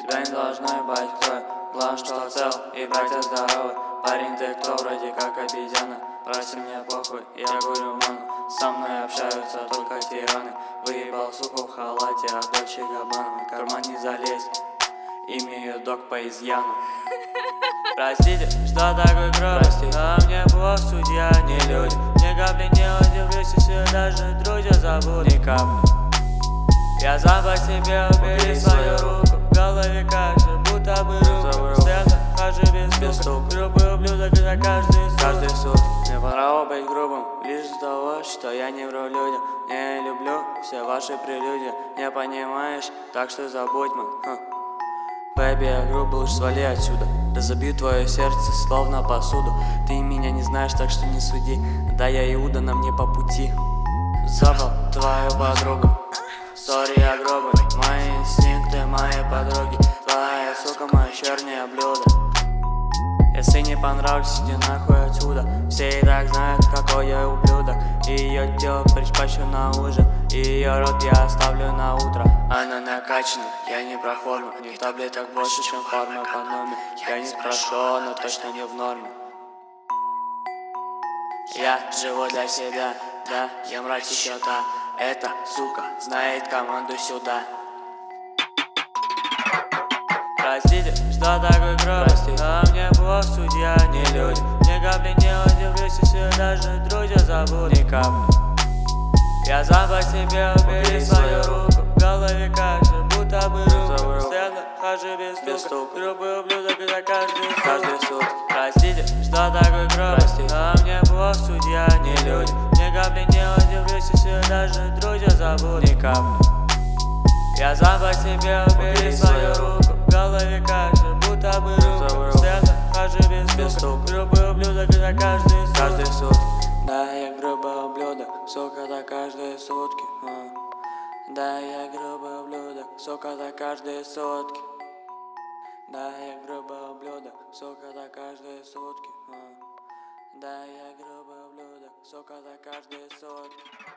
Тебя не должно ебать кровь, главное, что цел и братья здоровы. Парень, ты кто, вроде как обезьяна. Проси мне похуй, я говорю ману. Со мной общаются только тираны. Выебал суку в халате от Дольче Габбана. В карман не залезь, имею док по изъяну. Простите, что такой кровь, а мне бог, судья, не люди. Ни капли не удивлюсь, если даже друзья забудут. Ни капли. Я сам по себе, убери свою руку. В голове каша, будто бы руку. Постоянно хожу без стука. Грубый ублюдок, это каждый суд. Мне пора быть грубым, лишь из-за того, что я не вру людям. Не люблю все ваши прелюдии. Не понимаешь, так что забудь, ман. Бэби, я грубо, лучше свали отсюда. Разобью твое сердце, словно посуду. Ты меня не знаешь, так что не суди. Да я Иуда, на мне по пути. Забыл твою подругу. Сори, я грубый, мои инстинкты, мои подруги. Твоя сука, мое черное блюдо. Если не понравлюсь, иди нахуй отсюда. Все и так знают, какой я ублюдок. Ее тело предпочту на ужин, и ее рот я оставлю на утро. Она накачана, я не про форму. У них таблеток больше, чем форма по номеру. Я не спрошу, но точно не в норме. Я живу для себя, да, я мразь еще та. Эта сука знает команду сюда. Простите, что такой кровь, а мне бог, судья, не люди. Ни капли не удивлюсь, если даже друзья забудут. Ни капли. Я сам по себе, убери свою руку. В голове каша, будто бы руку. Постоянно хожу без стука. Грубый ублюдок, это каждый суд. Простите, что такой кровь, а мне бог, судья, не люди. Ни капли не удивлюсь, если даже друзья забудут. Ни капли. Я сам по себе, убери свою руку. В голове каша, будто бы руку. Постоянно хожу без стука. Грубый ублюдок, это каждый суд. Да, я грубый ублюдок, сука, за каждые сутки. Да, я грубый ублюдок, сука, за каждые сутки. Да, я грубый ублюдок, сука, за каждые сутки. Да, я грубый ублюдок, сука, за каждые сутки.